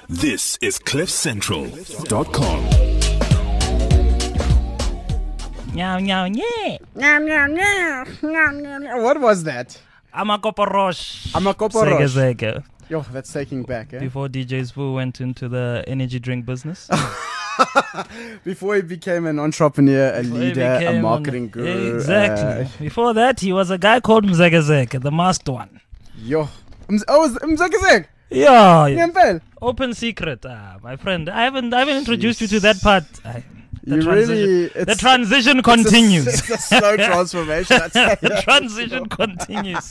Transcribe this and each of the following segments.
This is CliffCentral.com. Meow, meow, yeah. Meow, meow, meow, meow, meow, meow. What was that? Amakoporosh. Amakoporosh. Zeke. Yo, that's taking back, eh? Before DJ Spoo went into the energy drink business. Before he became an entrepreneur, a leader, a marketing guru. Exactly. Before that, he was a guy called Mzegezeke, the masked one. Yo. Mzegezeke? Yeah. Ngempela? Open secret, my friend. I haven't introduced you to that part. The transition continues. It's a slow transformation. The transition continues.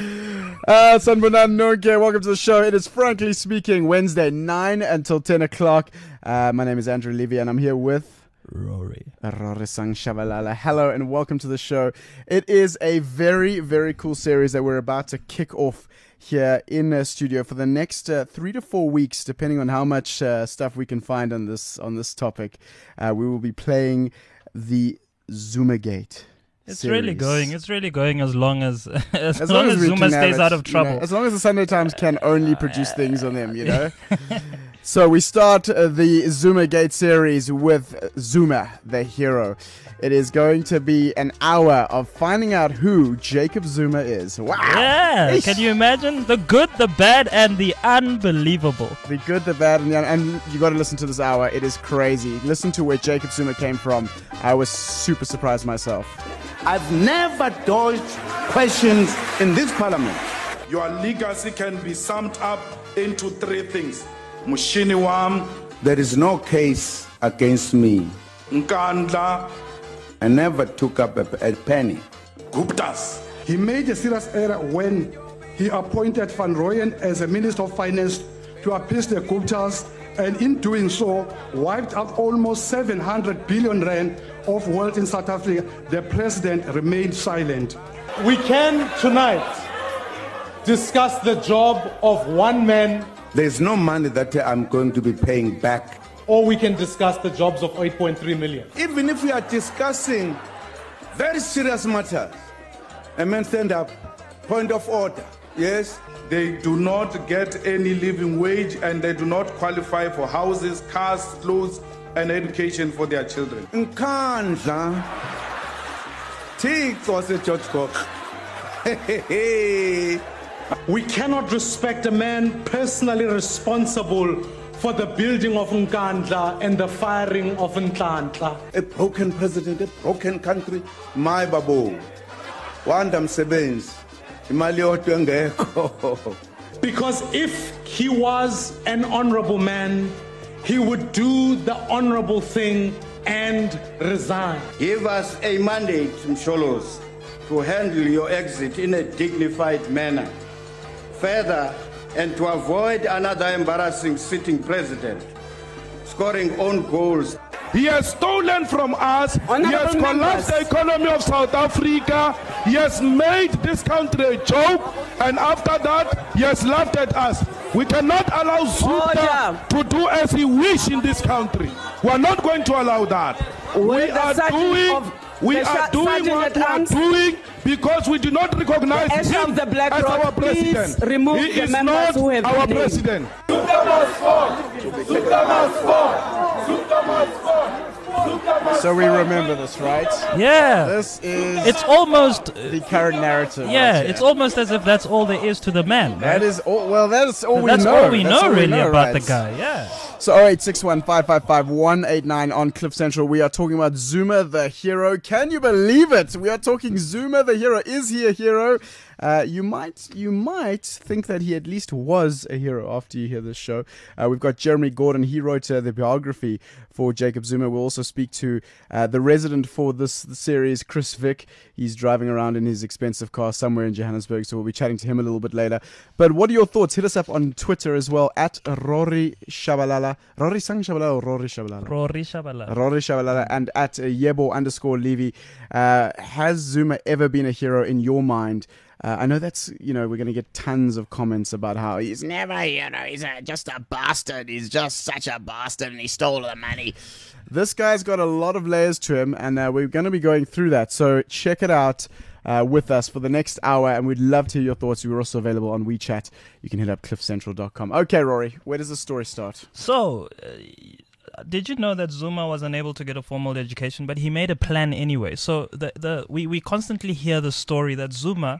Sanbonan Nonke, welcome to the show. It is Frankly Speaking, Wednesday, 9 until 10 o'clock. My name is Andrew Levy, and I'm here with Rory Sang Shabalala. Hello, and welcome to the show. It is a very, very cool series that we're about to kick off here in the studio for the next 3 to 4 weeks, depending on how much stuff we can find on this topic. We will be playing the Zumagate. It's series. really going as long as long as Zuma stays out of trouble. You know, as long as the Sunday Times can only produce things on them, you know. So we start the Zumagate series with Zuma, the hero. It is going to be an hour of finding out who Jacob Zuma is. Wow! Yeah, can you imagine? The good, the bad, and the unbelievable. The good, the bad, and you got to listen to this hour. It is crazy. Listen to where Jacob Zuma came from. I was super surprised myself. I've never dodged questions in this parliament. Your legacy can be summed up into three things. Mushini wam, There is no case against me. Nkandla, I never took up a penny. Guptas. He made a serious error when he appointed Van Rooyen as a Minister of Finance to appease the Guptas, and in doing so, wiped out almost 700 billion rand of wealth in South Africa. The president remained silent. We can tonight discuss the job of one man, There's no money that I'm going to be paying back. or we can discuss the jobs of 8.3 million. Even if we are discussing very serious matters, a man stand up, point of order, yes? They do not get any living wage and they do not qualify for houses, cars, clothes, and education for their children. Nkandla, Thixo seGeorge Cox. We cannot respect a man personally responsible for the building of Nkandla and the firing of Nhlanhla. A broken president, a broken country. My babu, wanda msebenzi, imali yodwa engekho. Because if he was an honorable man, he would do the honorable thing and resign. Give us a mandate, Msholos, to handle your exit in a dignified manner. Further, and to avoid another embarrassing sitting president scoring own goals. He has stolen from us. He has collapsed the economy of South Africa. He has made this country a joke. And after that, he has laughed at us. We cannot allow Zuma to do as he wishes in this country. We are not going to allow that. We are doing what we are doing because we do not recognize him as our president. He is not our president. So we remember this, right? Yeah. This is It's almost the current narrative. yeah, right here. it's almost as if that's all there is to the man. That is all. Well, that's all we That's know. all we That's know all we really know, about right? the guy. Yeah. So 0861-555-189 on Cliff Central. We are talking about Zuma the hero. Can you believe it? We are talking Zuma the hero. Is he a hero? You might think that he at least was a hero after you hear this show. We've got Jeremy Gordon. He wrote the biography for Jacob Zuma. We'll also speak to the resident for this series, Chris Vick. He's driving around in his expensive car somewhere in Johannesburg, so we'll be chatting to him a little bit later. But what are your thoughts? Hit us up on Twitter as well, at Rory Shabalala. Rory Sang Shabalala or Rory Shabalala? Rory Shabalala. Rory Shabalala, and at Yebo_Levy. Has Zuma ever been a hero in your mind? I know that's, we're going to get tons of comments about how he's never, he's just a bastard. He's just such a bastard and he stole the money. This guy's got a lot of layers to him, and we're going to be going through that. So check it out. with us for the next hour, and we'd love to hear your thoughts. We're also available on WeChat. You can hit up cliffcentral.com. Okay, Rory, where does the story start? So, did you know that Zuma was unable to get a formal education, but he made a plan anyway? So we constantly hear the story that Zuma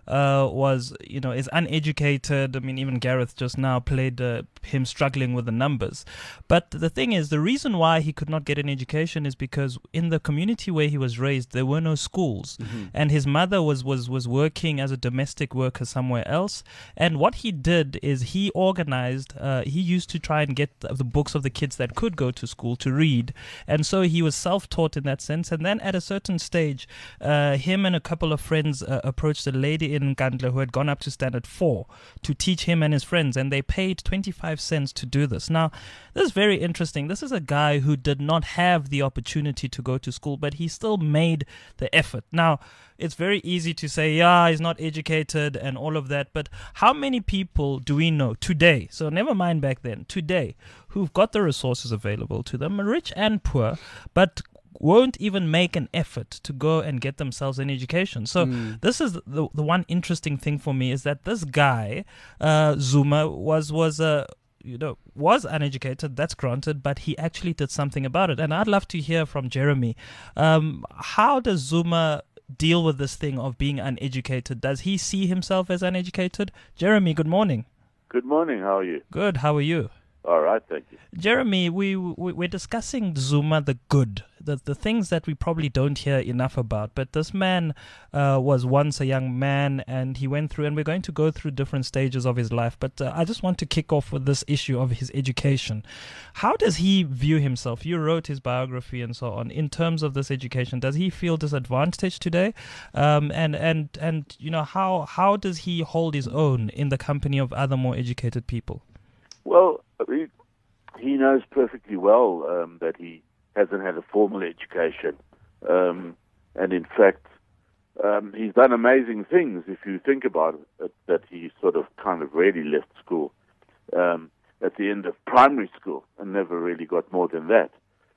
is uneducated. I mean, even Gareth just now played him struggling with the numbers. But the thing is, the reason why he could not get an education is because in the community where he was raised, there were no schools. And his mother was working as a domestic worker somewhere else. And what he did is he organized, he used to try and get the books of the kids that could go to school to read. And so he was self-taught in that sense. And then at a certain stage, him and a couple of friends approached a lady in Nkandla who had gone up to standard 4 to teach him and his friends, and they paid 25 cents to do this. Now, this is very interesting. This is a guy who did not have the opportunity to go to school, but he still made the effort. Now, it's very easy to say, yeah, he's not educated and all of that, but how many people do we know today, so never mind back then, today, who've got the resources available to them, rich and poor, but won't even make an effort to go and get themselves an education? So this is the one interesting thing for me, is that this guy, Zuma, was uneducated, that's granted, but he actually did something about it. And I'd love to hear from Jeremy. How does Zuma deal with this thing of being uneducated? Does he see himself as uneducated? Jeremy, good morning. Good morning. How are you? Good. How are you? All right, thank you. Jeremy, we're discussing Zuma the good, the things that we probably don't hear enough about. But this man was once a young man, and he went through, and we're going to go through different stages of his life. But I just want to kick off with this issue of his education. How does he view himself? You wrote his biography and so on. In terms of this education, does he feel disadvantaged today? And how does he hold his own in the company of other more educated people? Well, he knows perfectly well that he hasn't had a formal education. And in fact, he's done amazing things, if you think about it, that he sort of kind of really left school at the end of primary school and never really got more than that.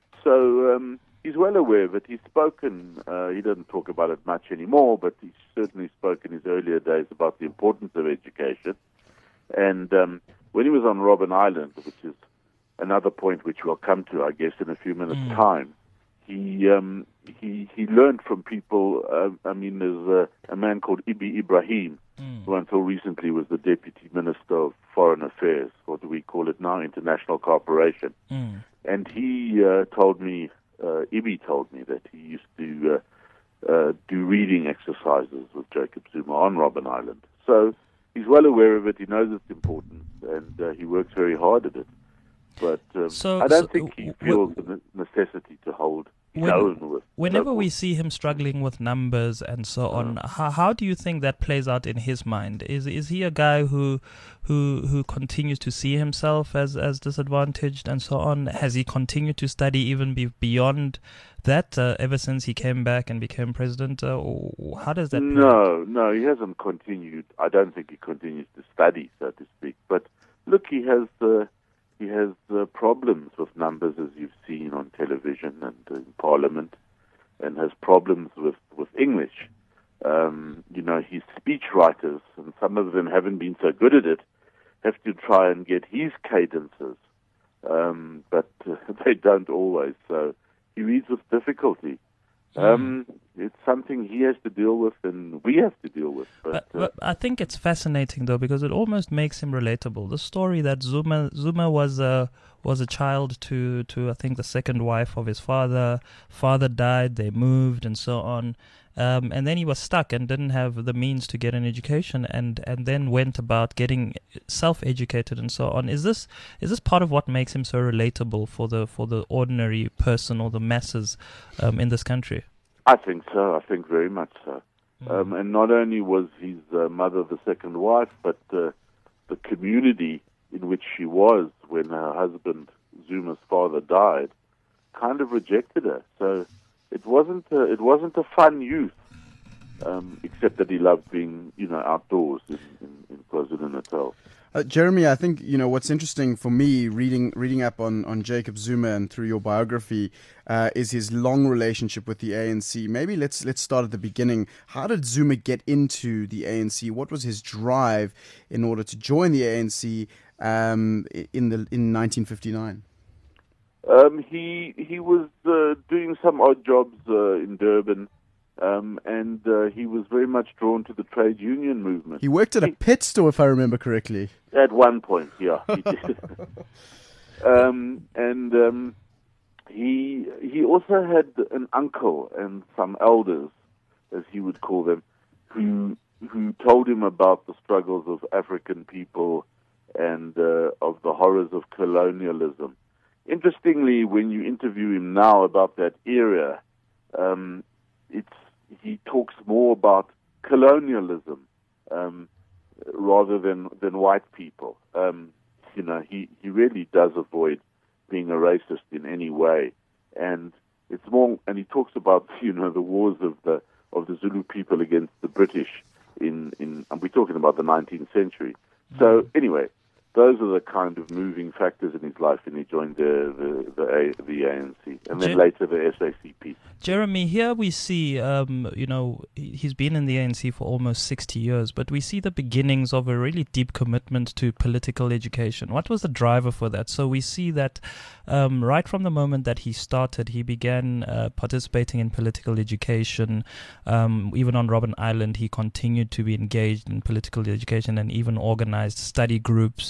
So he's well aware of it. He's spoken, he doesn't talk about it much anymore, but he's certainly spoken in his earlier days about the importance of education. And when he was on Robben Island, which is another point which we'll come to, I guess, in a few minutes' time, he learned from people. There's a man called Ibi Ibrahim, who until recently was the Deputy Minister of Foreign Affairs, or do we call it now, International Cooperation. And he told me, Ibi told me that he used to do reading exercises with Jacob Zuma on Robben Island. So he's well aware of it. He knows it's important, and he works very hard at it. But I don't think he feels the necessity to hold his own with. Whenever we see him struggling with numbers and so on, how do you think that plays out in his mind? Is he a guy who continues to see himself as disadvantaged and so on? Has he continued to study even beyond that ever since he came back and became president? Or how does that play out? No, he hasn't continued. I don't think he continues to study, so to speak. But look, he has problems with numbers, as you've seen on television and in Parliament, and has problems with English. His speech writers, and some of them haven't been so good at it, have to try and get his cadences, but they don't always. So he reads with difficulty. It's something he has to deal with, and we have to deal with. But I think it's fascinating, though, because it almost makes him relatable. The story that Zuma was a child to I think the second wife of his father. Father died, they moved, and so on. And then he was stuck and didn't have the means to get an education, and then went about getting self-educated and so on. Is this part of what makes him so relatable for the ordinary person or the masses in this country? I think so. I think very much so. And not only was his mother the second wife, but the community in which she was when her husband, Zuma's father, died, kind of rejected her. So it wasn't a fun youth, except that he loved being outdoors in KwaZulu-Natal. Jeremy, I think what's interesting for me reading up on Jacob Zuma and through your biography is his long relationship with the ANC. Maybe let's start at the beginning. How did Zuma get into the ANC? What was his drive in order to join the ANC in 1959? He was doing some odd jobs in Durban. And he was very much drawn to the trade union movement. He worked at a pet store, if I remember correctly. At one point, yeah, he did. He also had an uncle and some elders, as he would call them, who told him about the struggles of African people and of the horrors of colonialism. Interestingly, when you interview him now about that era, he talks more about colonialism rather than white people. He really does avoid being a racist in any way, and it's more. And he talks about the wars of the Zulu people against the British in and we're talking about the 19th century. So anyway, those are the kind of moving factors in his life, and he joined the ANC, and then later the SACP. Jeremy, here we see, he's been in the ANC for almost 60 years, but we see the beginnings of a really deep commitment to political education. What was the driver for that? So we see that right from the moment that he started, he began participating in political education. Even on Robben Island, he continued to be engaged in political education and even organized study groups.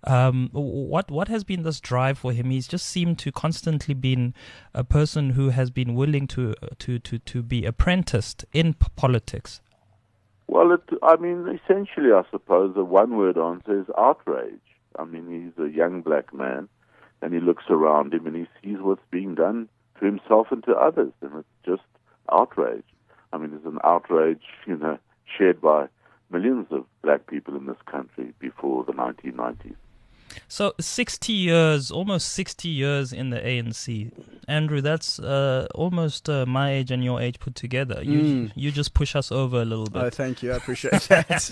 What has been this drive for him? He's just seemed to constantly been a person who has been willing to be apprenticed in politics. Well, essentially, I suppose the one-word answer is outrage. I mean, he's a young black man, and he looks around him and he sees what's being done to himself and to others, and it's just outrage. I mean, it's an outrage, shared by millions of black people in this country before the 1990s. So 60 years, almost 60 years in the ANC. Andrew, that's almost my age and your age put together. You just push us over a little bit. Oh, thank you. I appreciate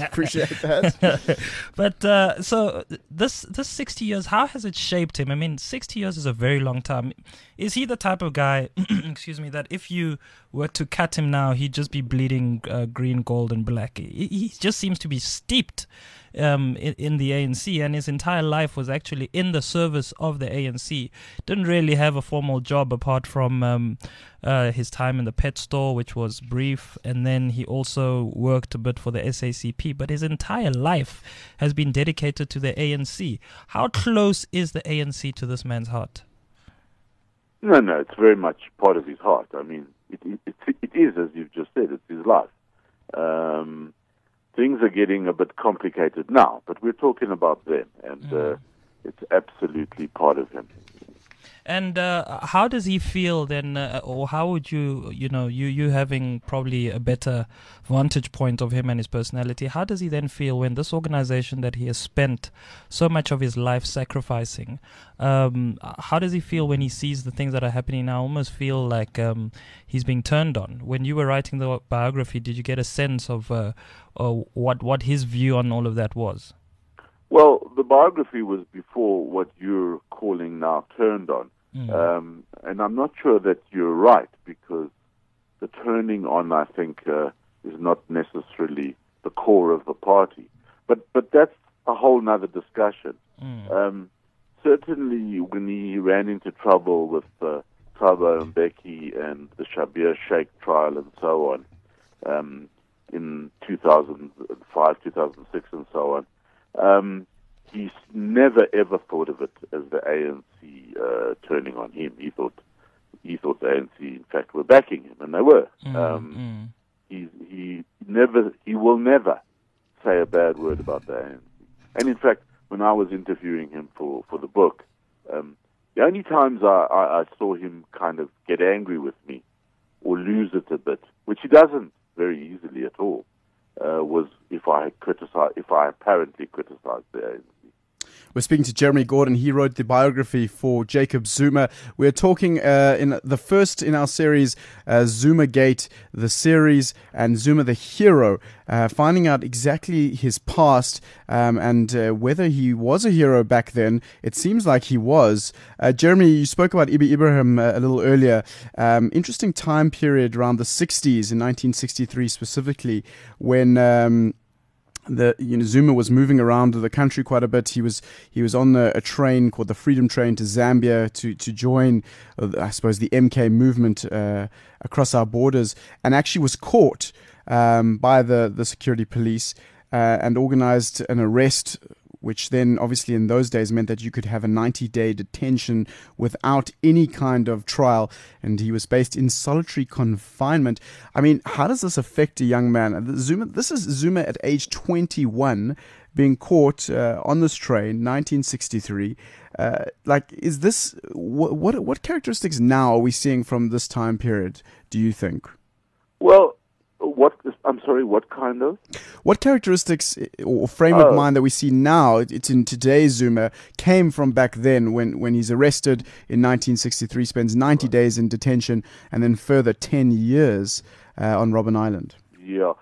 that. But so this 60 years, how has it shaped him? I mean, 60 years is a very long time. Is he the type of guy, excuse me, that if you were to cut him now, he'd just be bleeding green, gold, and black? He just seems to be steeped in the ANC, and his entire life was actually in the service of the ANC. Didn't really have a formal job apart from his time in the pet store, which was brief, and then he also worked a bit for the SACP, but his entire life has been dedicated to the ANC. How close is the ANC to this man's heart? No, it's very much part of his heart. I mean, it is, as you've just said, it's his life. Things are getting a bit complicated now, but we're talking about them, and it's absolutely part of him. And how does he feel then, or how would you having probably a better vantage point of him and his personality, how does he then feel when this organization that he has spent so much of his life sacrificing, how does he feel when he sees the things that are happening now? I almost feel like he's being turned on. When you were writing the biography, did you get a sense of what his view on all of that was? Well, the biography was before what you're calling now turned on. And I'm not sure that you're right, because the turning on, I think, is not necessarily the core of the party. But that's a whole nother discussion. Certainly when he ran into trouble with Thabo Mbeki and the Shabir Sheikh trial and so on, in 2005, 2006 and so on, he's never ever thought of it as the ANC turning on him. He thought the ANC, in fact, were backing him, and they were. He will never say a bad word about the ANC. And in fact, when I was interviewing him for the book, the only times I saw him kind of get angry with me or lose it a bit, which he doesn't very easily at all, was if I apparently criticized the ANC. We're speaking to Jeremy Gordon. He wrote the biography for Jacob Zuma. We're talking in the first in our series, Zuma Gate, the series, and Zuma the hero, finding out exactly his past and whether he was a hero back then. It seems like he was. Jeremy, you spoke about Ibi Ibrahim a little earlier. Interesting time period around the 60s, in 1963 specifically, when Zuma was moving around the country quite a bit. He was on a train called the Freedom Train to Zambia to join, I suppose, the MK movement across our borders, and actually was caught by the security police and organized an arrest, which then obviously in those days meant that you could have a 90-day detention without any kind of trial, and he was based in solitary confinement. I mean, how does this affect a young man? This is Zuma at age 21 being caught on this train, 1963. Is this what characteristics now are we seeing from this time period, do you think? Well, what kind of? What characteristics or frame of mind that we see now, it's in today's Zuma, came from back then when he's arrested in 1963, spends 90 days in detention, and then further 10 years on Robben Island? Yeah,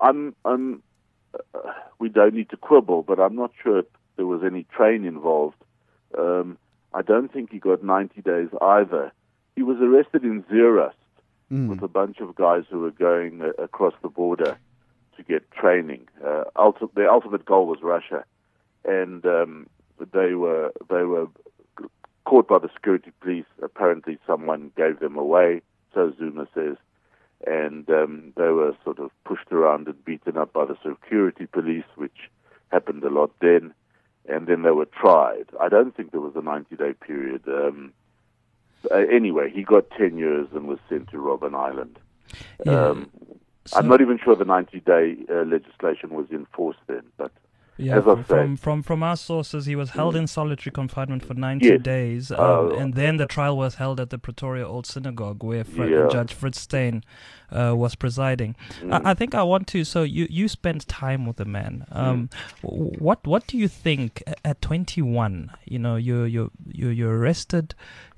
we don't need to quibble, but I'm not sure if there was any train involved. I don't think he got 90 days either. He was arrested in Zeerust with a bunch of guys who were going across the border to get training. Their ultimate goal was Russia, and they were caught by the security police. Apparently, someone gave them away, so Zuma says, and they were sort of pushed around and beaten up by the security police, which happened a lot then, and then they were tried. I don't think there was a 90-day period. Anyway, he got 10 years and was sent to Robben Island. Yeah. I'm not even sure the 90-day legislation was enforced then, but yeah, as I say, from our sources, he was held in solitary confinement for 90 days, and then the trial was held at the Pretoria Old Synagogue, where Judge Fritz Steyn was presiding. I think I want to. So you spent time with the man. What do you think at 21? You know, you're arrested.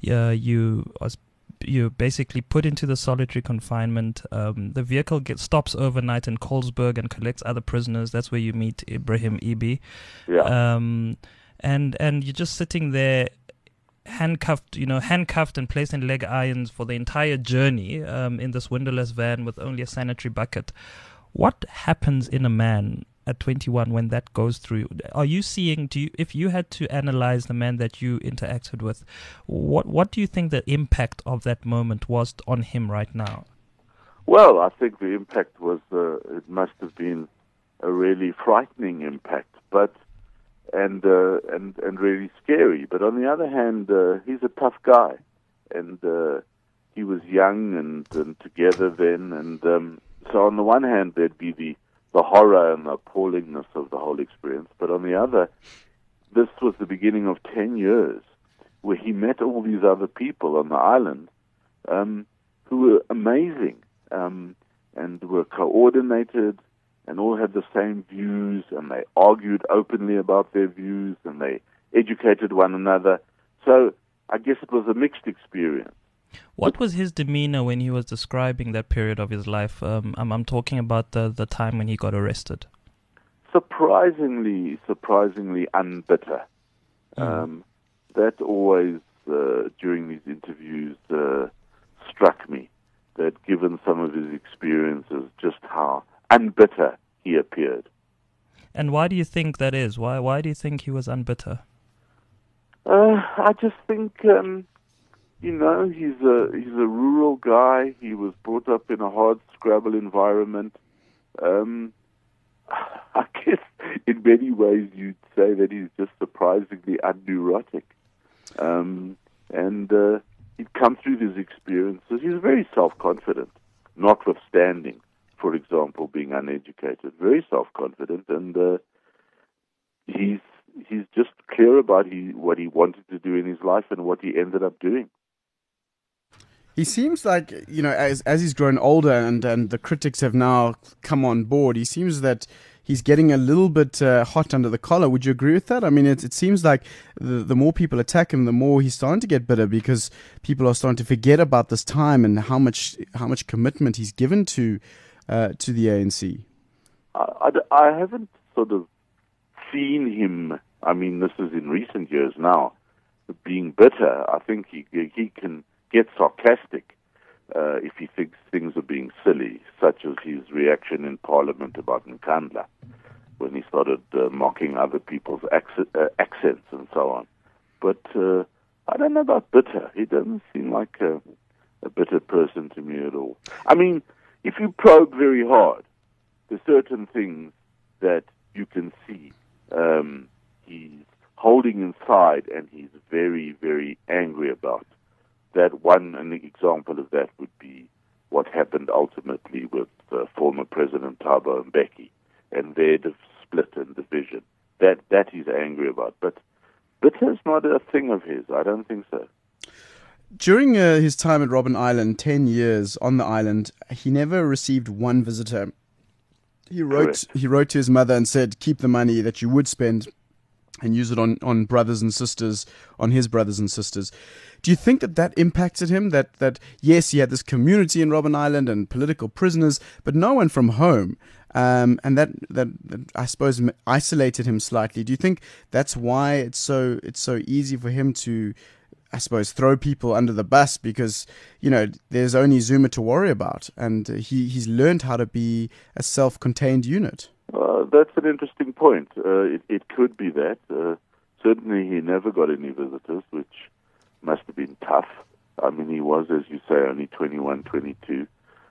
You're basically put into the solitary confinement. The vehicle stops overnight in Colesberg and collects other prisoners. That's where you meet Ibrahim Ibi. Yeah. And you're just sitting there, handcuffed and placed in leg irons for the entire journey in this windowless van with only a sanitary bucket. What happens in a man at 21 when that goes through? Are you seeing, if you had to analyze the man that you interacted with, what do you think the impact of that moment was on him right now? Well, I think the impact was, it must have been a really frightening impact, and really scary. But on the other hand, he's a tough guy, and he was young and together then, and so on the one hand there'd be the horror and the appallingness of the whole experience, but on the other, this was the beginning of 10 years where he met all these other people on the island who were amazing and were coordinated and all had the same views, and they argued openly about their views, and they educated one another. So I guess it was a mixed experience. What was his demeanor when he was describing that period of his life? I'm talking about the time when he got arrested. Surprisingly unbitter. That always, during these interviews, struck me, that given some of his experiences, just how unbitter he appeared. And why do you think that is? Why do you think he was unbitter? I just think... he's a rural guy. He was brought up in a hard scrabble environment. I guess in many ways you'd say that he's just surprisingly unneurotic. And he'd come through these experiences. He's very self-confident, notwithstanding, for example, being uneducated. Very self-confident, and he's just clear about what he wanted to do in his life and what he ended up doing. He seems like, as he's grown older and the critics have now come on board, he seems that he's getting a little bit hot under the collar. Would you agree with that? I mean, it seems like the more people attack him, the more he's starting to get bitter because people are starting to forget about this time and how much commitment he's given to the ANC. I haven't sort of seen him. I mean, this is in recent years now, being bitter. I think he can get sarcastic if he thinks things are being silly, such as his reaction in Parliament about Nkandla, when he started mocking other people's accents and so on. But I don't know about bitter. He doesn't seem like a bitter person to me at all. I mean, if you probe very hard, there's certain things that you can see he's holding inside and he's very, very angry about. An example of that would be what happened ultimately with former President Thabo Mbeki and their split and division. That he's angry about. But bitter's not a thing of his. I don't think so. During his time at Robben Island, 10 years on the island, he never received one visitor. He wrote to his mother and said, keep the money that you would spend and use it on brothers and sisters, on his brothers and sisters. Do you think that impacted him? That yes, he had this community in Robben Island and political prisoners, but no one from home, and that I suppose isolated him slightly. Do you think that's why it's so easy for him to, I suppose, throw people under the bus because, there's only Zuma to worry about, and he's learned how to be a self-contained unit? That's an interesting point. It could be that. Certainly he never got any visitors, which must have been tough. I mean, he was, as you say, only 21, 22.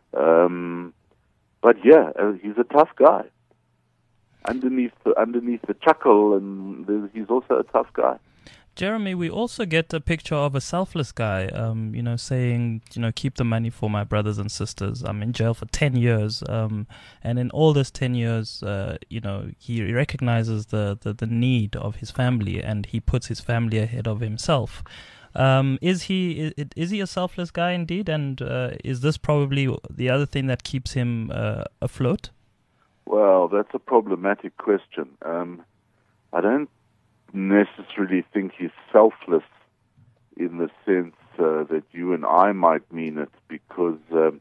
But yeah, he's a tough guy. Underneath the chuckle, and he's also a tough guy. Jeremy, we also get a picture of a selfless guy, saying, keep the money for my brothers and sisters. I'm in jail for 10 years. And in all this 10 years, he recognizes the need of his family and he puts his family ahead of himself. Is he a selfless guy indeed? And is this probably the other thing that keeps him afloat? Well, that's a problematic question. I don't necessarily think he's selfless in the sense that you and I might mean it, because the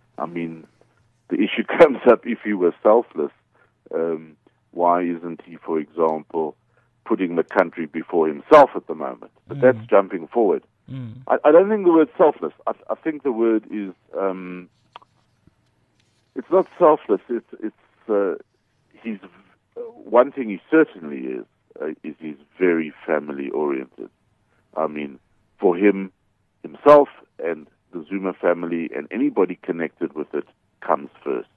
issue comes up, if he were selfless, why isn't he, for example, putting the country before himself at the moment? But that's jumping forward. I don't think the word selfless. I think the word is it's not selfless. It's he's one thing he certainly is he's very family oriented. I mean, for himself and the Zuma family and anybody connected with it comes first.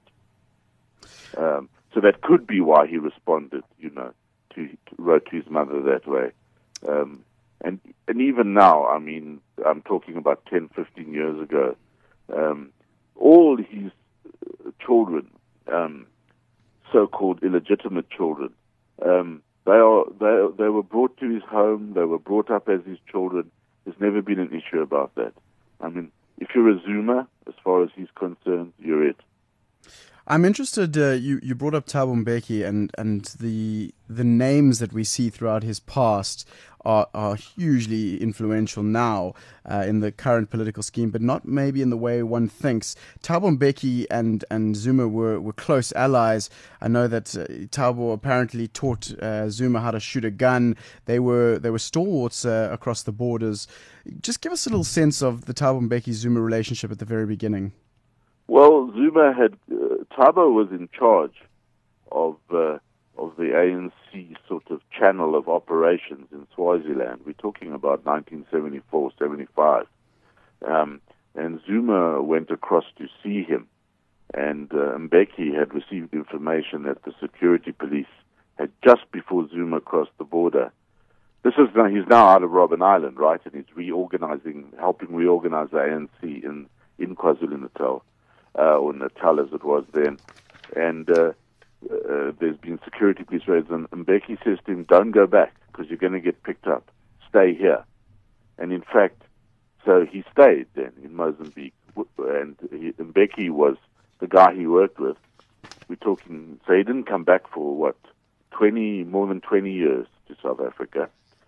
So that could be why he responded, wrote to his mother that way. And even now, I mean, I'm talking about 10, 15 years ago, all his children, so-called illegitimate children, they were brought to his home. They were brought up as his children. There's never been an issue about that. I mean, if you're a Zuma, as far as he's concerned, you're it. I'm interested. You brought up Thabo Mbeki and the names that we see throughout his past are hugely influential now in the current political scheme, but not maybe in the way one thinks. Thabo Mbeki and Zuma were close allies. I know that Thabo apparently taught Zuma how to shoot a gun. They were stalwarts across the borders. Just give us a little sense of the Thabo Mbeki-Zuma relationship at the very beginning. Well, Zuma Thabo was in charge of the ANC sort of channel of operations in Swaziland. We're talking about 1974, 75. And Zuma went across to see him. And Mbeki had received information that the security police had, just before Zuma crossed the border, he's now out of Robben Island, right? And he's helping reorganize the ANC in KwaZulu-Natal. Or Natal as it was then, and there's been security police raids, and Mbeki says to him, don't go back, because you're going to get picked up. Stay here. And in fact, so he stayed then in Mozambique, and Mbeki was the guy he worked with, we're talking, so he didn't come back for more than 20 years to South Africa.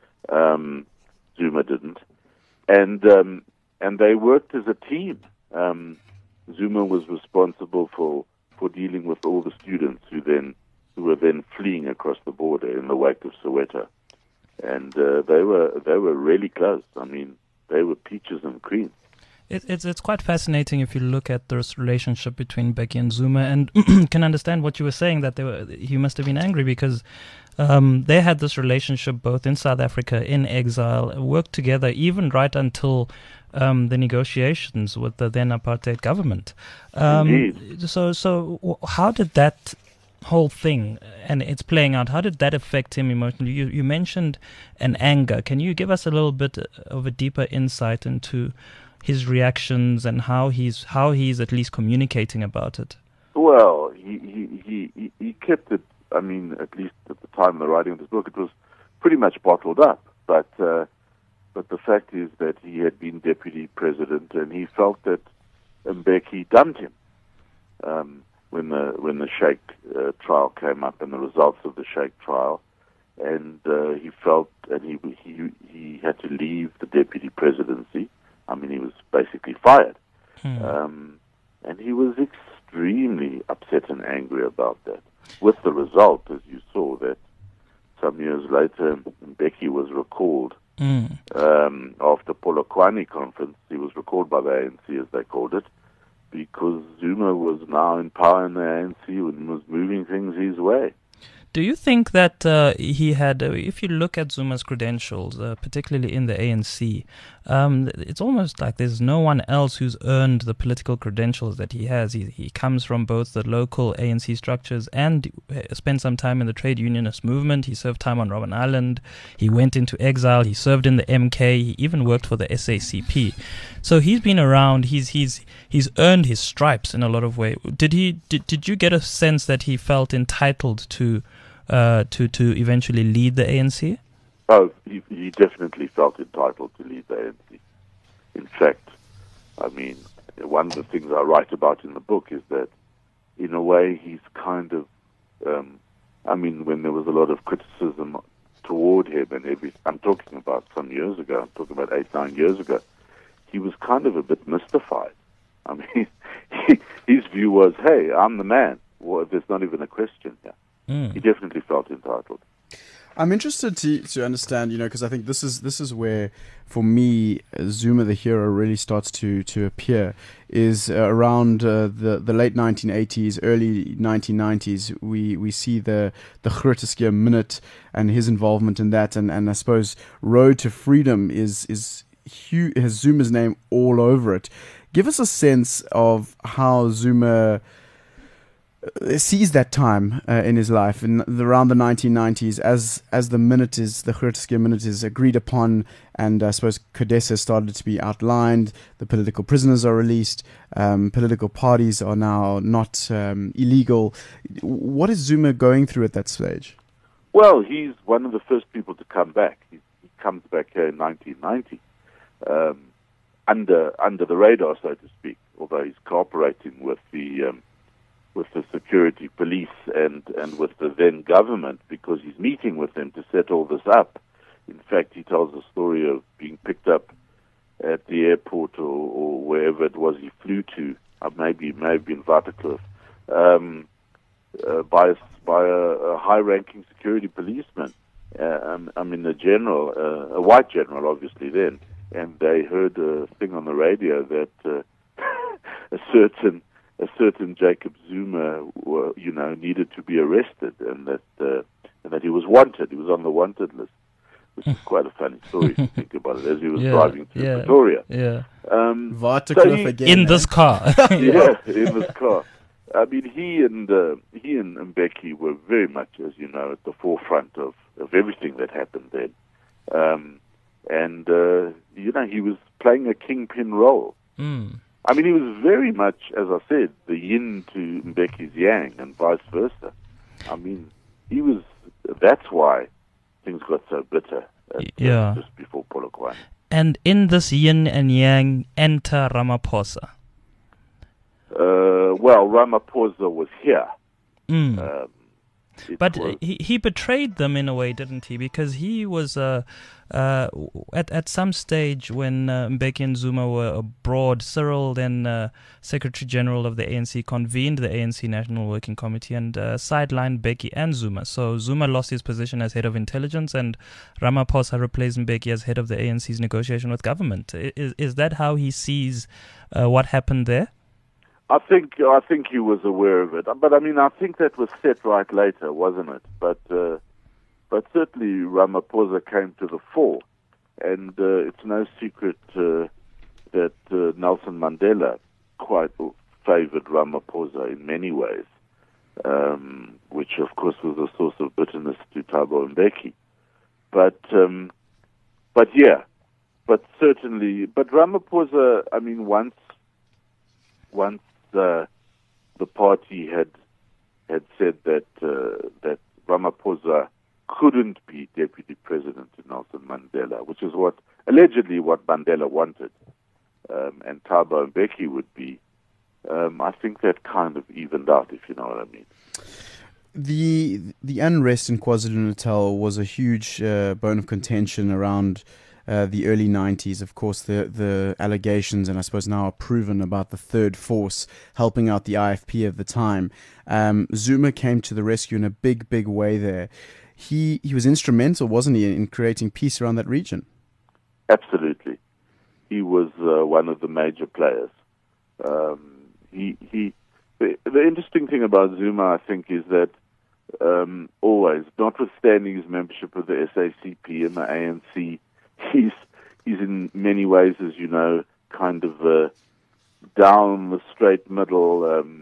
Zuma didn't. And they worked as a team. Zuma was responsible for dealing with all the students who were then fleeing across the border in the wake of Soweto. And they were really close. I mean, they were peaches and cream. It's quite fascinating if you look at this relationship between Mbeki and Zuma, and can understand what you were saying, that he must have been angry because they had this relationship both in South Africa, in exile, worked together even right until the negotiations with the then apartheid government. So how did that whole thing, and it's playing out, how did that affect him emotionally? You mentioned an anger. Can you give us a little bit of a deeper insight into his reactions and how he's at least communicating about it? Well, he kept it. I mean, at least at the time of the writing of this book, it was pretty much bottled up. But the fact is that he had been deputy president, and he felt that Mbeki dumped him when the Sheikh trial came up and the results of the Sheikh trial, and he felt that he had to leave the deputy presidency. I mean, he was basically fired. And he was extremely upset and angry about that. With the result, as you saw, that some years later, Mbeki was recalled. After Polokwane conference, he was recalled by the ANC, as they called it, because Zuma was now in power in the ANC and was moving things his way. Do you think that he had, if you look at Zuma's credentials, particularly in the ANC, it's almost like there's no one else who's earned the political credentials that he has. He comes from both the local ANC structures and spent some time in the trade unionist movement. He served time on Robben Island. He went into exile. He served in the MK. He even worked for the SACP. So he's been around. He's earned his stripes in a lot of ways. Did you get a sense that he felt entitled to eventually lead the ANC? Oh, he definitely felt entitled to lead the ANC. In fact, I mean, one of the things I write about in the book is that, in a way, he's kind of, I mean, when there was a lot of criticism toward him, I'm talking about some years ago, I'm talking about 8-9 years ago, he was kind of a bit mystified. I mean, his view was, hey, I'm the man. Well, there's not even a question here. He definitely felt entitled. I'm interested to understand, because I think this is where, for me, Zuma the hero really starts to appear. Is around the late 1980s, early 1990s. We see the Groote Skeer Minute and his involvement in that, and I suppose Road to Freedom has Zuma's name all over it. Give us a sense of how Zuma sees that time in his life in around the 1990s as the Groote Skeer Minute is agreed upon, and I suppose CODESA started to be outlined. The political prisoners are released. Political parties are now not illegal. What is Zuma going through at that stage? Well, he's one of the first people to come back. He comes back here in 1990 under the radar, so to speak. Although he's cooperating with the security police and with the then government, because he's meeting with them to set all this up. In fact, he tells the story of being picked up at the airport or wherever it was he flew to, maybe it may have been Waterkloof, by a high-ranking security policeman. I mean, a general, a white general, obviously then, and they heard a thing on the radio that a certain Jacob Zuma, needed to be arrested, and that he was wanted. He was on the wanted list, which is quite a funny story if you think about it. As he was driving through Pretoria, in this car, in this car. I mean, he and Mbeki were very much, as you know, at the forefront of everything that happened then, and he was playing a kingpin role. I mean, he was very much, as I said, the yin to Mbeki's yang, and vice versa. I mean, that's why things got so bitter just before Polokwane. And in this yin and yang, enter Ramaphosa. Well, Ramaphosa was here. But he betrayed them in a way, didn't he? Because he was at some stage when Mbeki and Zuma were abroad, Cyril, then Secretary General of the ANC, convened the ANC National Working Committee and sidelined Mbeki and Zuma. So Zuma lost his position as head of intelligence, and Ramaphosa replaced Mbeki as head of the ANC's negotiation with government. Is that how he sees what happened there? I think he was aware of it, but I mean, I think that was set right later, wasn't it? But certainly Ramaphosa came to the fore, and it's no secret that Nelson Mandela quite favoured Ramaphosa in many ways, which of course was a source of bitterness to Thabo Mbeki. But certainly, but Ramaphosa, I mean, once the party had said that Ramaphosa couldn't be deputy president to Nelson Mandela, which is allegedly what Mandela wanted, and Thabo Mbeki would be. I think that kind of evened out, if you know what I mean. The unrest in KwaZulu-Natal was a huge bone of contention around the early 90s. Of course, the allegations, and I suppose now are proven, about the third force helping out the IFP at the time. Zuma came to the rescue in a big, big way there. He was instrumental, wasn't he, in creating peace around that region? Absolutely. He was one of the major players. The interesting thing about Zuma, I think, is that always, notwithstanding his membership of the SACP and the ANC, he's in many ways, as you know, kind of down the straight middle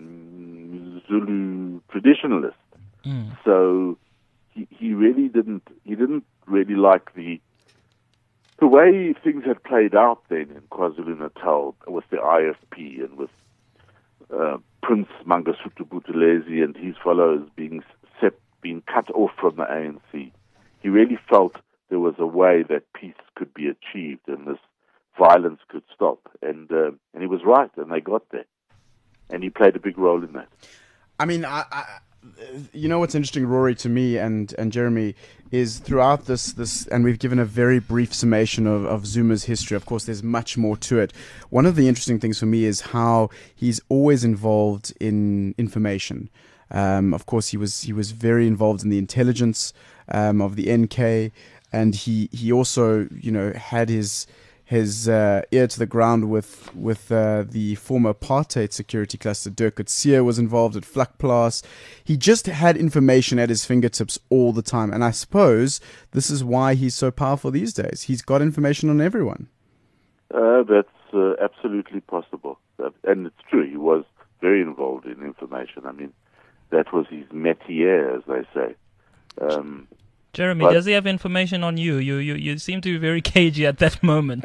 Zulu traditionalist. So he really didn't really like the way things had played out then in KwaZulu-Natal with the IFP and with Prince Mangosuthu Buthelezi and his followers being cut off from the ANC. He really felt there was a way that peace could be achieved and this violence could stop. And he was right, and they got there. And he played a big role in that. I mean, you know what's interesting, Rory, to me and Jeremy, is throughout this, and we've given a very brief summation of Zuma's history. Of course, there's much more to it. One of the interesting things for me is how he's always involved in information. Of course, he was very involved in the intelligence of the NK, and he also, you know, had his ear to the ground with the former apartheid security cluster. Dirk Coetzee was involved at Vlakplaas. He just had information at his fingertips all the time, and I suppose this is why he's so powerful these days. He's got information on everyone. That's absolutely possible, and it's true. He was very involved in information. I mean, that was his métier, as they say. Jeremy, does he have information on you? You seem to be very cagey at that moment.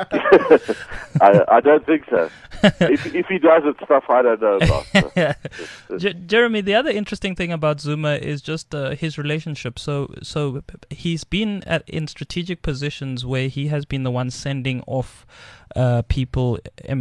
I don't think so. If he does, it's stuff I don't know about. Jeremy, the other interesting thing about Zuma is just his relationship. So he's been in strategic positions where he has been the one sending off people,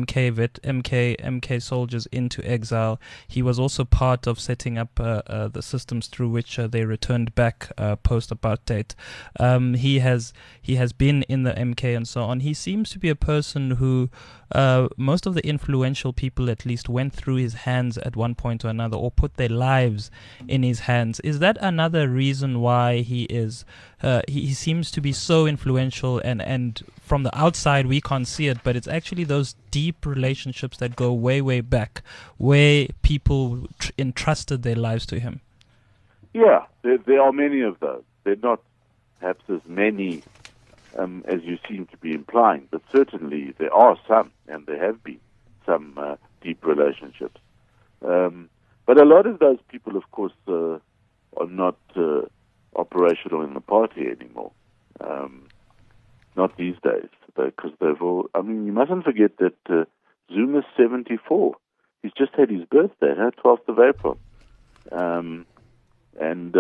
MK soldiers into exile. He was also part of setting up the systems through which they returned back post-apartheid. He has been in the MK and so on. He seems to be a person who most of the influential people at least went through his hands at one point or another, or put their lives in his hands. Is that another reason why he seems to be so influential, and from the outside we can't see it, but it's actually those deep relationships that go way, way back, where people entrusted their lives to him? Yeah, there are many of those. They're not perhaps as many as you seem to be implying, but certainly there are some, and there have been some deep relationships. But a lot of those people, of course, are not operational in the party anymore. Not these days, because they've all... I mean, you mustn't forget that Zuma's 74. He's just had his birthday, 12th of April. And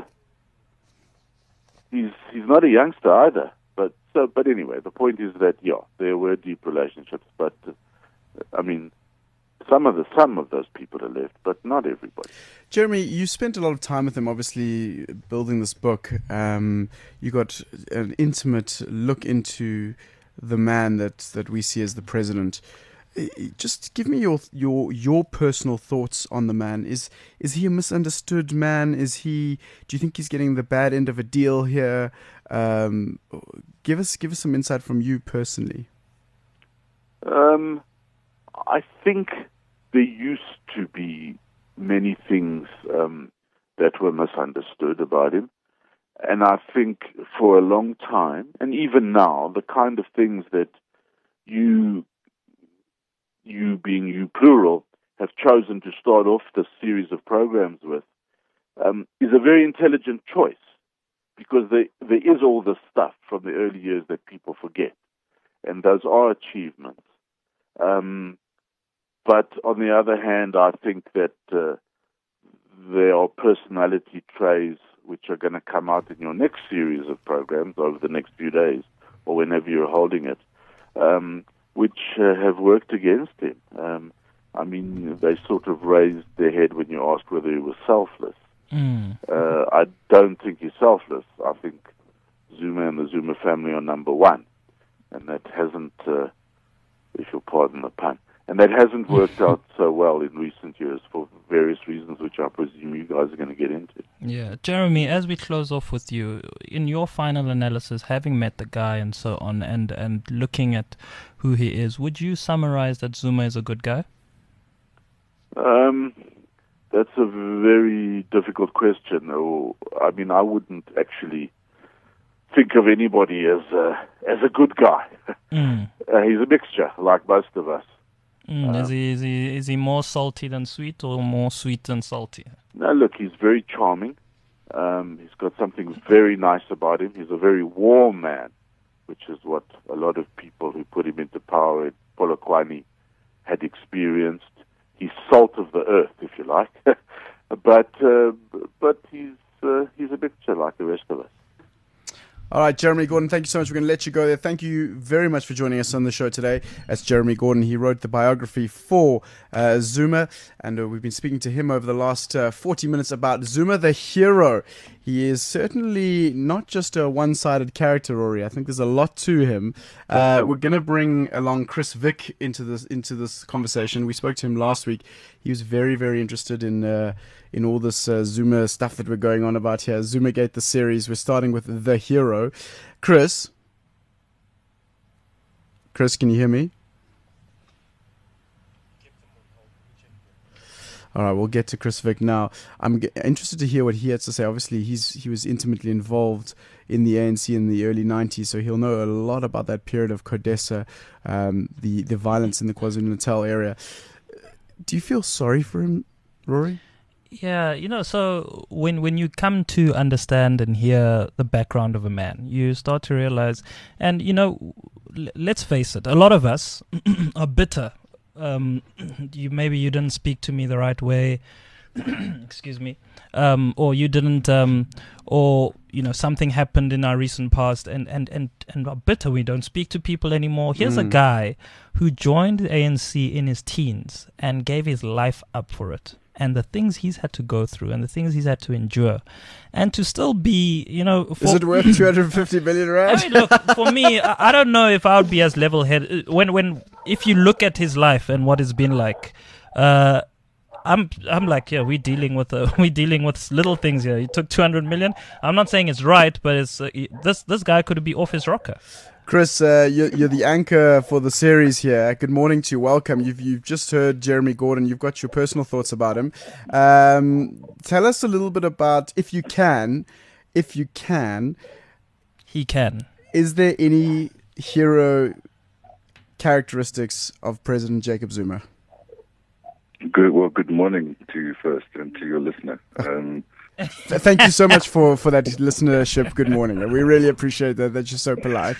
he's not a youngster either. But anyway, the point is that, yeah, there were deep relationships. But, I mean, some of those people are left, but not everybody. Jeremy, you spent a lot of time with him, obviously, building this book. You got an intimate look into the man that we see as the president. Just give me your personal thoughts on the man. Is he a misunderstood man? Do you think he's getting the bad end of a deal here? Give us some insight from you personally. I think there used to be many things that were misunderstood about him. And I think for a long time, and even now, the kind of things that you being you plural, have chosen to start off this series of programs with, is a very intelligent choice, because there is all this stuff from the early years that people forget, and those are achievements. But on the other hand, I think that there are personality traits which are going to come out in your next series of programs over the next few days, or whenever you're holding it, which have worked against him. I mean, they sort of raised their head when you asked whether he was selfless. I don't think he's selfless. I think Zuma and the Zuma family are number one, and that hasn't, if you'll pardon the pun, and that hasn't worked out so well in recent years for various reasons, which I presume you guys are going to get into. Yeah. Jeremy, as we close off with you, in your final analysis, having met the guy and so on, and looking at who he is, would you summarize that Zuma is a good guy? That's a very difficult question. I mean, I wouldn't actually think of anybody as a good guy. He's a mixture, like most of us. Is he more salty than sweet, or more sweet than salty? No, look, he's very charming. He's got something very nice about him. He's a very warm man, which is what a lot of people who put him into power at Polokwane had experienced. He's salt of the earth, if you like, but he's a mixture like the rest of us. All right, Jeremy Gordon, thank you so much. We're going to let you go there. Thank you very much for joining us on the show today. That's Jeremy Gordon. He wrote the biography for Zuma, and we've been speaking to him over the last 40 minutes about Zuma the hero. He is certainly not just a one-sided character, Rory. I think there's a lot to him. We're going to bring along Chris Vick into this conversation. We spoke to him last week. He was very, very interested in all this Zuma stuff that we're going on about here. Zumagate, the series. We're starting with The Hero. Chris, can you hear me? All right, we'll get to Chris Vick now. I'm interested to hear what he has to say. Obviously, he was intimately involved in the ANC in the early 90s, so he'll know a lot about that period of CODESA, the violence in the KwaZulu-Natal area. Do you feel sorry for him, Rory? Yeah, so when you come to understand and hear the background of a man, you start to realize, and let's face it, a lot of us are bitter. Maybe you didn't speak to me the right way, excuse me, or you didn't, or something happened in our recent past, and are bitter. We don't speak to people anymore. Here's a guy who joined the ANC in his teens and gave his life up for it, and the things he's had to go through and the things he's had to endure, and to still be, is it worth 250 million rand? I mean, look, for me, I don't know if I would be as level-headed if you look at his life and what it's been like. I'm like, yeah, we're dealing with little things here. He took 200 million. I'm not saying it's right, but it's this guy could be off his rocker. Chris, you're the anchor for the series here. Good morning to you. Welcome. You've just heard Jeremy Gordon. You've got your personal thoughts about him. Tell us a little bit about, if you can. He can. Is there any hero characteristics of President Jacob Zuma? Good morning to you first, and to your listener. Thank you so much for that listenership. Good morning. We really appreciate that you're so polite.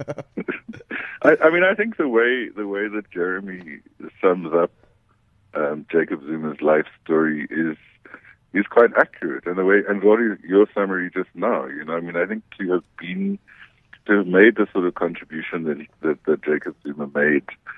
I think the way that Jeremy sums up Jacob Zuma's life story is quite accurate, and what is your summary just now? I think to have made the sort of contribution that Jacob Zuma made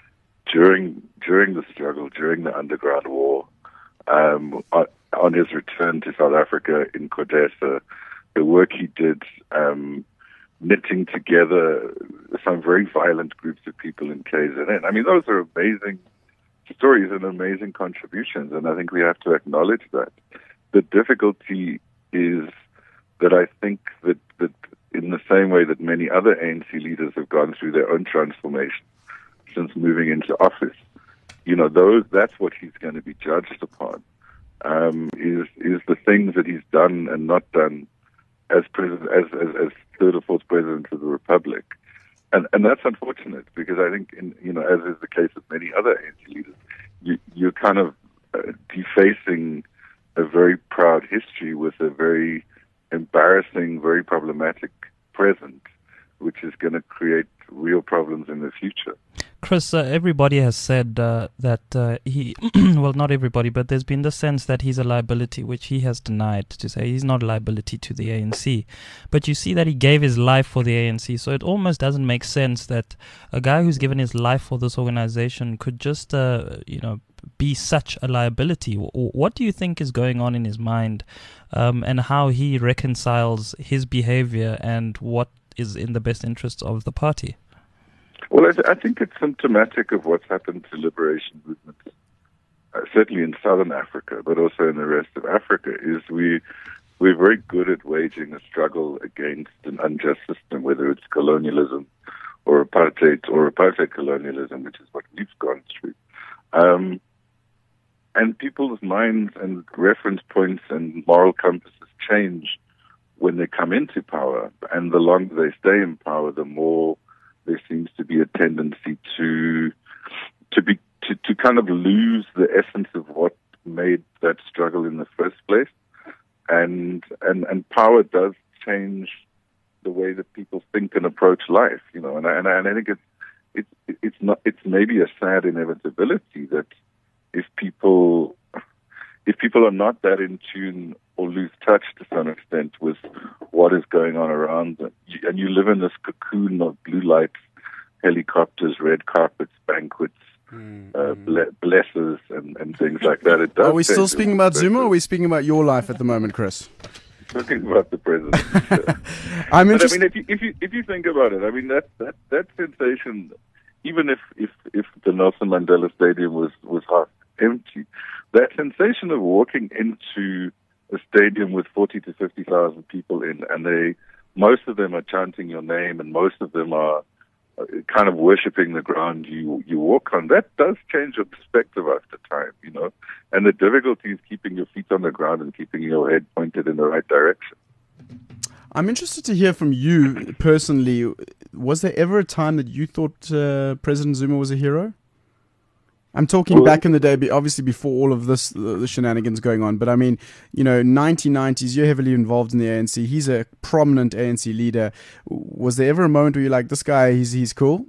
during the struggle, during the underground war, on his return to South Africa in CODESA, the work he did knitting together some very violent groups of people in KZN. I mean, those are amazing stories and amazing contributions, and I think we have to acknowledge that. The difficulty is that I think that in the same way that many other ANC leaders have gone through their own transformation since moving into office, that's what he's going to be judged upon, is the things that he's done and not done as president, as third or fourth president of the Republic. And that's unfortunate, because I think, as is the case with many other ANC leaders, you're kind of defacing a very proud history with a very embarrassing, very problematic present, which is going to create real problems in the future. Chris, everybody has said that he, well, not everybody, but there's been the sense that he's a liability, which he has denied, to say he's not a liability to the ANC. But you see that he gave his life for the ANC, so it almost doesn't make sense that a guy who's given his life for this organization could just, be such a liability. What do you think is going on in his mind, and how he reconciles his behavior and what is in the best interests of the party? Well, I think it's symptomatic of what's happened to liberation movements, certainly in southern Africa, but also in the rest of Africa, is we're very good at waging a struggle against an unjust system, whether it's colonialism or apartheid colonialism, which is what we've gone through. And people's minds and reference points and moral compasses change when they come into power, and the longer they stay in power, the more there seems to be a tendency to kind of lose the essence of what made that struggle in the first place, and power does change the way that people think and approach life, and I think it's maybe a sad inevitability that if people are not that in tune or lose touch to some extent with what is going on around them, and you live in this cocoon of blue lights, helicopters, red carpets, banquets, blessers, and things like that. It does. Are we still speaking about Zuma, or are we speaking about your life at the moment, Chris? Talking about the president. I'm interested. But, if you think about it, that sensation, even if the Nelson Mandela Stadium was half empty, that sensation of walking into a stadium with 40 to 50,000 people in, and most of them are chanting your name, and most of them are kind of worshipping the ground you walk on, that does change your perspective after time, and the difficulty is keeping your feet on the ground and keeping your head pointed in the right direction. I'm interested to hear from you personally. Was there ever a time that you thought President Zuma was a hero? I'm talking back in the day, obviously before all of this, the shenanigans going on. But 1990s, you're heavily involved in the ANC. He's a prominent ANC leader. Was there ever a moment where you're like, this guy, he's cool?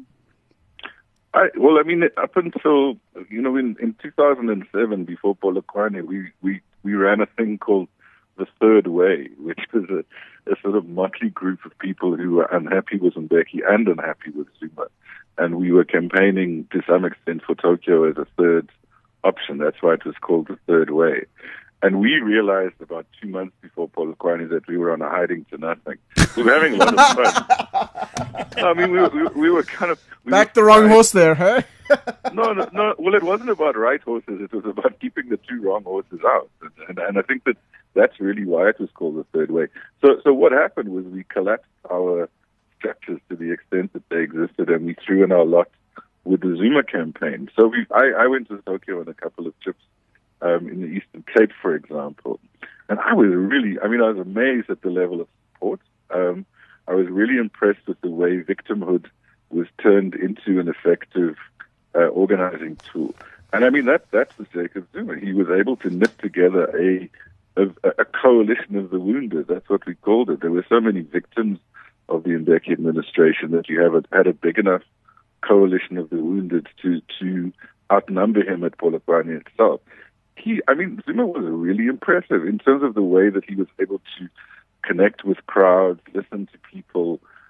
Up until, in 2007, before Polokwane, we ran a thing called the Third Way, which was a sort of motley group of people who were unhappy with Mbeki and unhappy with Zuma. And we were campaigning to some extent for Tokyo as a third option. That's why it was called the Third Way. And we realized about 2 months before Polokwane that we were on a hiding to nothing. We were having a lot of fun. We were kind of... Back the wrong horse there, huh? No. Well, it wasn't about right horses. It was about keeping the two wrong horses out. And I think that's really why it was called the Third Way. So what happened was we collapsed our structures to the extent that they existed, and we threw in our lot with the Zuma campaign. So I went to Tokyo on a couple of trips in the Eastern Cape, for example, and I was amazed at the level of support. I was really impressed with the way victimhood was turned into an effective organizing tool. And that was Jacob Zuma. He was able to knit together a coalition of the wounded. That's what we called it. There were so many victims of the Mbeki administration that you had a big enough coalition of the wounded to outnumber him at Polokwane itself. Zuma was really impressive in terms of the way that he was able to connect with crowds, listen to people,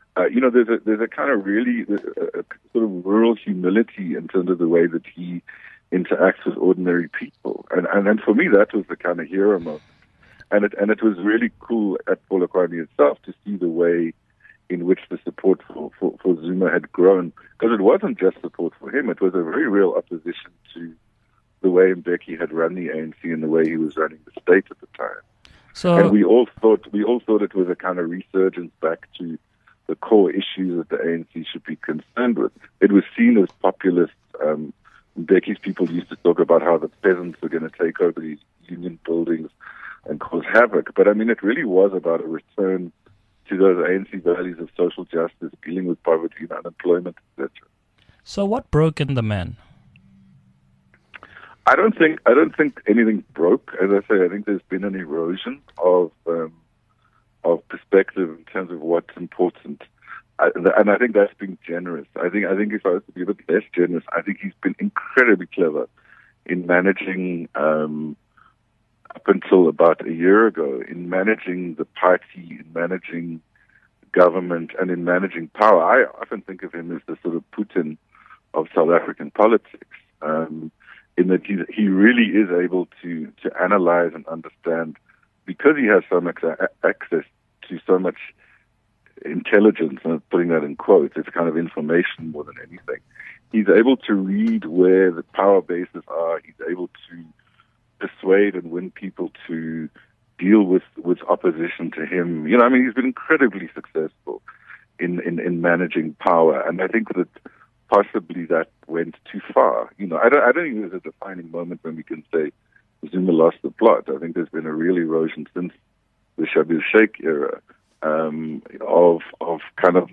there's a kind of really a sort of rural humility in terms of the way that he interacts with ordinary people, and for me that was the kind of hero moment, and it was really cool at Polokwane itself to see the way in which the support for Zuma had grown, because it wasn't just support for him; it was a very real opposition to the way Mbeki had run the ANC and the way he was running the state at the time. So, and we all thought it was a kind of resurgence back to the core issues that the ANC should be concerned with. It was seen as populist. Mbeki's people used to talk about how the peasants were going to take over these union buildings and cause havoc. But I mean, it really was about a return to those ANC values of social justice, dealing with poverty and unemployment, etc. So what broke in the man? I don't think anything broke. As I say, I think there's been an erosion of perspective in terms of what's important, and I think that's being generous. I think if I was to be a bit less generous, I think he's been incredibly clever in managing, up until about a year ago, in managing the party, in managing government, and in managing power. I often think of him as the sort of Putin of South African politics. In that he really is able to analyze and understand, because he has so much access to so much intelligence, and putting that in quotes, it's kind of information more than anything. He's able to read where the power bases are. He's able to persuade and win people to deal with opposition to him. You know, I mean, he's been incredibly successful in managing power, and I think that possibly that went too far. You know, I don't think there's a defining moment when we can say Zuma lost the plot. I think there's been a real erosion since the Schabir Shaik era of kind of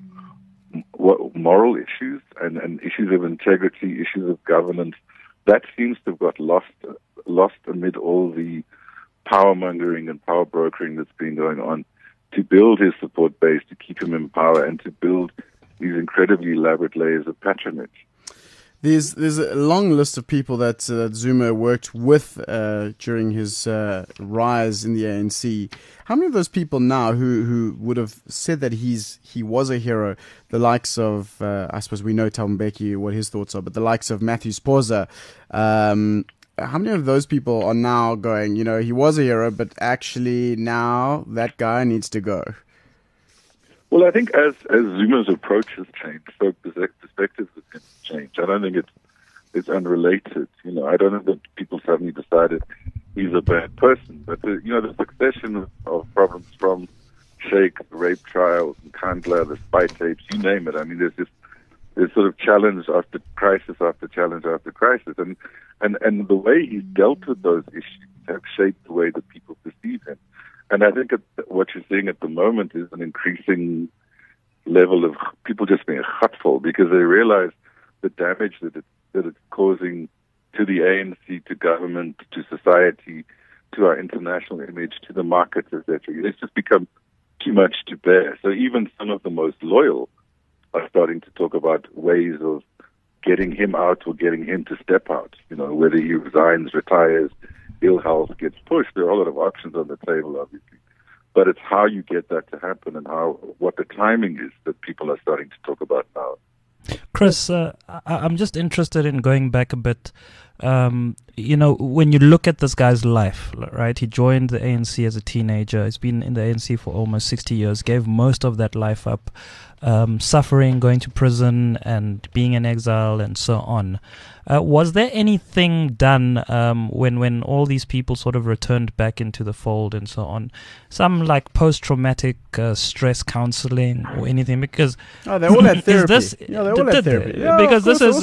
moral issues and issues of integrity, issues of governance. That seems to have got lost amid all the power mongering and power brokering that's been going on, to build his support base, to keep him in power, and to build these incredibly elaborate layers of patronage. There's a long list of people that Zuma worked with during his rise in the ANC. How many of those people now who would have said that he was a hero, the likes of, I suppose we know Thabo Mbeki, what his thoughts are, but the likes of Matthew Spoza, how many of those people are now going, you know, he was a hero, but actually now that guy needs to go? Well, I think as Zuma's approach has changed, so perspectives have changed. I don't think it's unrelated. You know, I don't think that people suddenly decided he's a bad person. But the succession of problems from Sheikh, the rape trials, and Nkandla, the spy tapes, you name it. I mean, there's sort of challenge after crisis after challenge after crisis, and the way he's dealt with those issues have shaped the way that people perceive him. And I think what you're seeing at the moment is an increasing level of people just being hurtful because they realize the damage that it's causing to the ANC, to government, to society, to our international image, to the markets, etc. It's just become too much to bear. So even some of the most loyal are starting to talk about ways of getting him out or getting him to step out. You know, whether he resigns, retires, ill health gets pushed. There are a lot of options on the table, obviously. But it's how you get that to happen and what the timing is that people are starting to talk about now. Chris, I'm just interested in going back a bit. You know, when you look at this guy's life, right? He joined the ANC as a teenager. He's been in the ANC for almost 60 years, gave most of that life up, suffering, going to prison and being in exile and so on. Was there anything done when all these people sort of returned back into the fold and so on? Some like post-traumatic stress counseling or anything? Because they all had therapy. They all had therapy. Because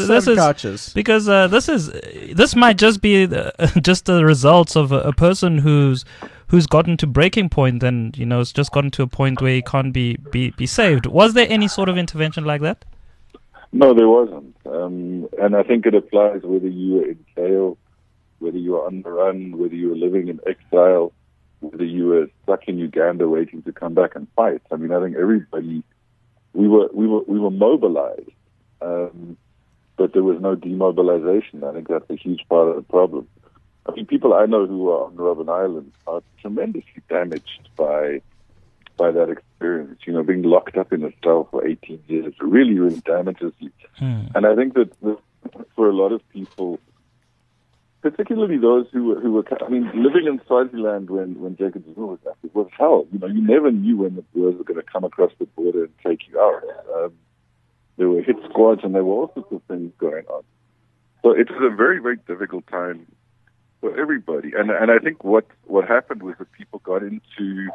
this might just be just the results of a person who's gotten to breaking point and, you know, it's just gotten to a point where he can't be saved. Was there any sort of intervention like that? No, there wasn't. And I think it applies whether you were in jail, whether you were on the run, whether you were living in exile, whether you were stuck in Uganda waiting to come back and fight. I mean, I think everybody, we were mobilized, but there was no demobilization. I think that's a huge part of the problem. I mean, people I know who are on Robben Island are tremendously damaged by by that experience. You know, being locked up in a cell for 18 years really, really damages you. And I think that for a lot of people, particularly those who were, I mean, living in Swaziland when Jacob Zuma was active was hell. You know, you never knew when the Boers were going to come across the border and take you out. There were hit squads and there were all sorts of things going on. So it was a very, very difficult time for everybody. And I think what happened was that people got into,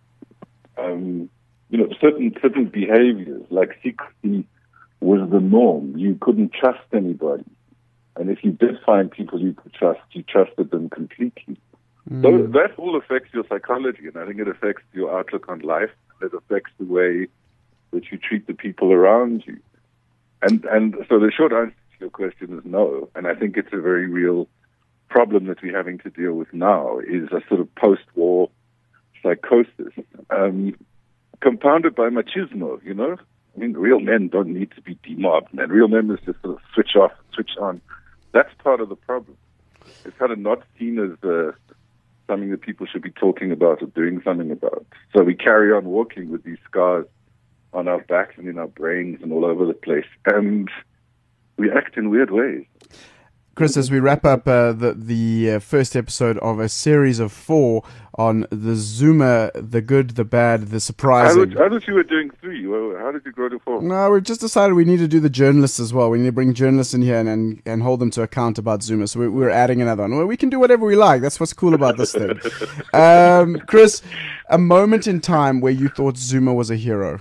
you know, certain behaviors, like secrecy was the norm. You couldn't trust anybody. And if you did find people you could trust, you trusted them completely. So that all affects your psychology, and I think it affects your outlook on life. It affects the way that you treat the people around you. And so the short answer to your question is no. And I think it's a very real problem that we're having to deal with now is a sort of post-war psychosis, compounded by machismo, you know? I mean, real men don't need to be demobbed, man. Real men must just sort of switch off, switch on. That's part of the problem. It's kind of not seen as something that people should be talking about or doing something about. So we carry on walking with these scars on our backs and in our brains and all over the place. And we act in weird ways. Chris, as we wrap up the first episode of a series of 4 on the Zuma, the good, the bad, the surprising. I thought you were doing 3. How did you grow to 4? No, we've just decided we need to do the journalists as well. We need to bring journalists in here and hold them to account about Zuma. So we're adding another one. Well, we can do whatever we like. That's what's cool about this thing. Chris, a moment in time where you thought Zuma was a hero.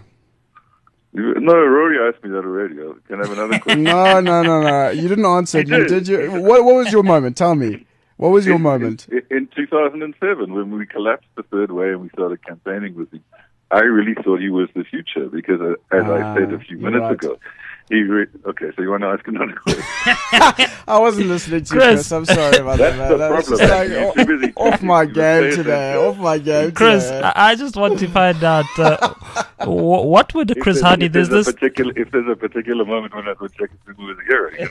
No, Rory asked me that already. Can I have another question? No. You didn't answer it. Did you? What was your moment? Tell me. What was your moment? In 2007, when we collapsed the third way and we started campaigning with him, I really thought he was the future because, as I said a few minutes ago, okay, so you want to ask another question? I wasn't listening to you, Chris. I'm sorry about that. That's the problem. Off my game today. Chris, I just want to find out what would Chris Hani? If there's a particular moment when I thought Jacob Zuma was a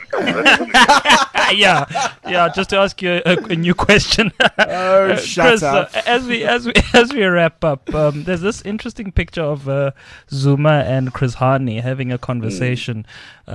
hero, yeah. Just to ask you a new question. Oh, shut Chris, up. As we wrap up, there's this interesting picture of Zuma and Chris Hani having a conversation.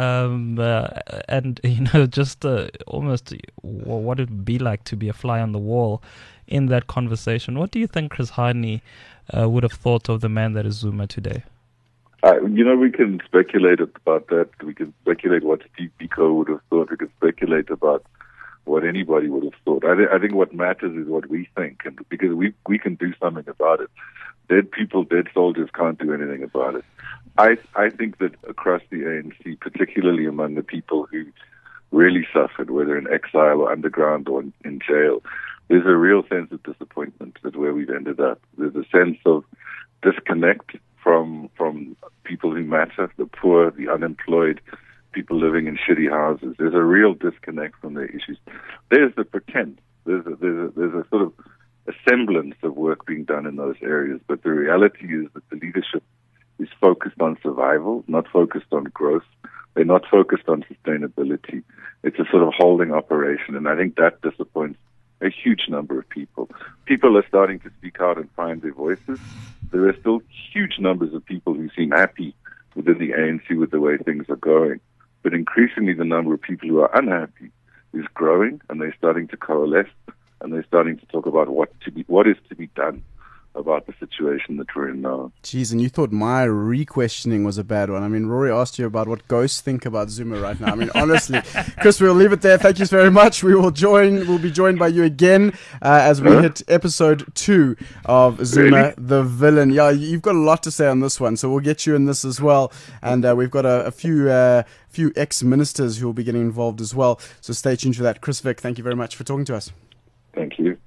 And you know, just almost what it would be like to be a fly on the wall in that conversation. What do you think Chris Hani would have thought of the man that is Zuma today? You know, we can speculate about that. We can speculate what Steve Biko would have thought. We can speculate about what anybody would have thought. I think what matters is what we think, and because we can do something about it. Dead people, dead soldiers can't do anything about it. I think that across the ANC, particularly among the people who really suffered, whether in exile or underground or in jail, there's a real sense of disappointment at where we've ended up. There's a sense of disconnect from people who matter, the poor, the unemployed, people living in shitty houses. There's a real disconnect from their issues. There's the pretense. There's a sort of a semblance of work being done in those areas, but the reality is that the leadership is focused on survival, not focused on growth. They're not focused on sustainability. It's a sort of holding operation, and I think that disappoints a huge number of people. People are starting to speak out and find their voices. There are still huge numbers of people who seem happy within the ANC with the way things are going, but increasingly the number of people who are unhappy is growing, and they're starting to coalesce, and they're starting to talk about what is to be done about the situation that we're in now. Jeez, and you thought my re-questioning was a bad one. I mean, Rory asked you about what ghosts think about Zuma right now. I mean, honestly, Chris, we'll leave it there. Thank you very much. We'll be joined by you again as we hit episode 2 of Zuma, the villain. Yeah, you've got a lot to say on this one, so we'll get you in this as well. And we've got a few ex-ministers who will be getting involved as well. So stay tuned for that. Chris Vick, thank you very much for talking to us. Thank you.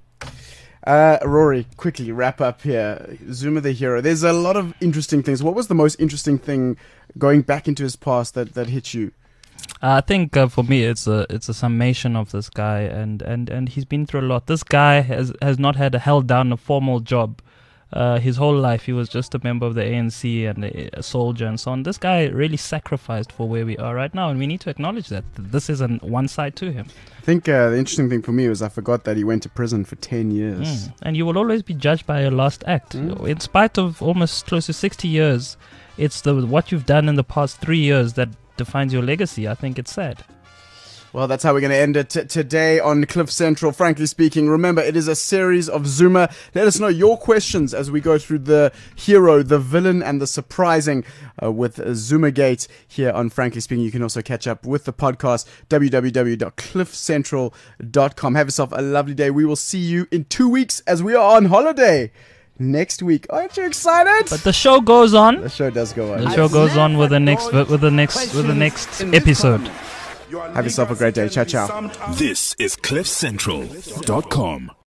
Rory, quickly wrap up here. Zuma the hero. There's a lot of interesting things. What was the most interesting thing going back into his past that hit you? I think for me it's a summation of this guy, and he's been through a lot. This guy has not held down a formal job his whole life he was just a member of the ANC and a soldier and so on. This guy really sacrificed for where we are right now, and we need to acknowledge that. This is one side to him. I think the interesting thing for me was I forgot that he went to prison for 10 years. And you will always be judged by your last act. In spite of almost close to 60 years, it's what you've done in the past 3 years that defines your legacy. I think it's sad. Well, that's how we're going to end it today on Cliff Central. Frankly speaking, remember, it is a series of Zuma. Let us know your questions as we go through the hero, the villain, and the surprising with Zumagate here on Frankly Speaking. You can also catch up with the podcast, www.cliffcentral.com. Have yourself a lovely day. We will see you in 2 weeks as we are on holiday next week. Aren't you excited? But the show goes on. The show does go on. The show goes on with the next episode. Have yourself a great day. Ciao, ciao. This is CliffCentral.com.